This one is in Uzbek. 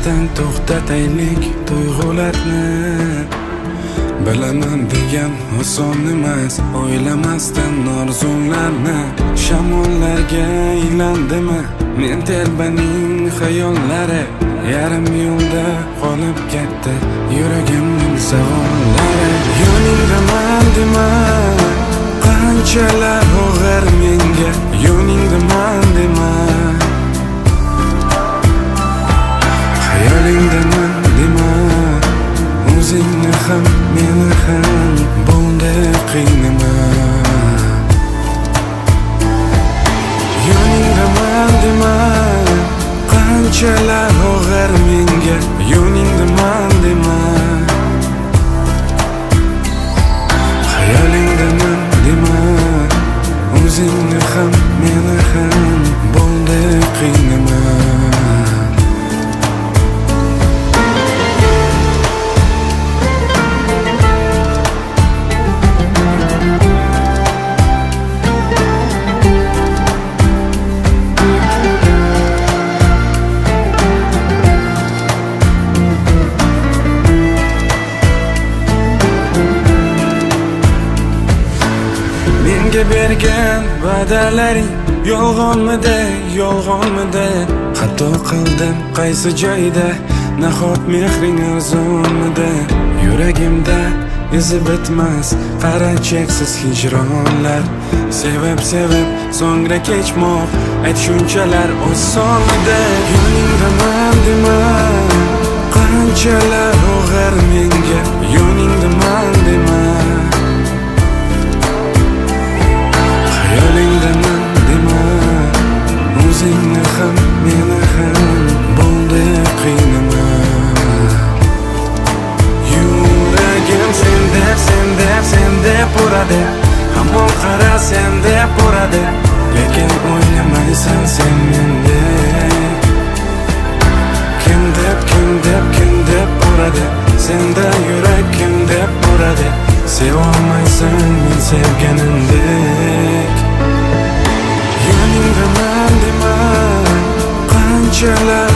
Birdan to'xtataylik tuyg'ularni. Bilaman degan oson emas, o'ylamasdan orzularni. Shamollarga aylandimi men telbaning xayollari? Yarim yo'lda qolib ketdi yuragimning savollari. Yo'ningdaman dema, qanchalar og'ir menga. Yo'ningdaman dema, xayolingdaman dema. O'zingni ham meni ham bunday qiynama. Yo'ningdaman dema, qanchalar og'ir menga. Yo'ningdaman dema, xayolingdaman dema. O'zingni ham meni ham bunday qiynama. Menga bergan va'dalaring yolg'onmidi, yolg'onmidi? Xato qildim qaysi joyda? Nahot mehring arzonmidi? Yuragimda izi bitmas qara cheksiz hijronlar. Sevib so'ngra kechmoq ayt shunchalar osonmidi? Yo'ningdaman dema, qanchalar og'ir menga. Yo'ningdaman dema, xayolingdaman dema. O'zingni ham meni ham bunday qiynama. Yuragim sendep uradi, hamon qara sendep uradi. Lekin o'ylamaysan sen mendek. Kim deb uradi, senda yurak kim deb uradi. Sevolmaysan men sevganimdek. Yo'ningdaman dema, qanchalar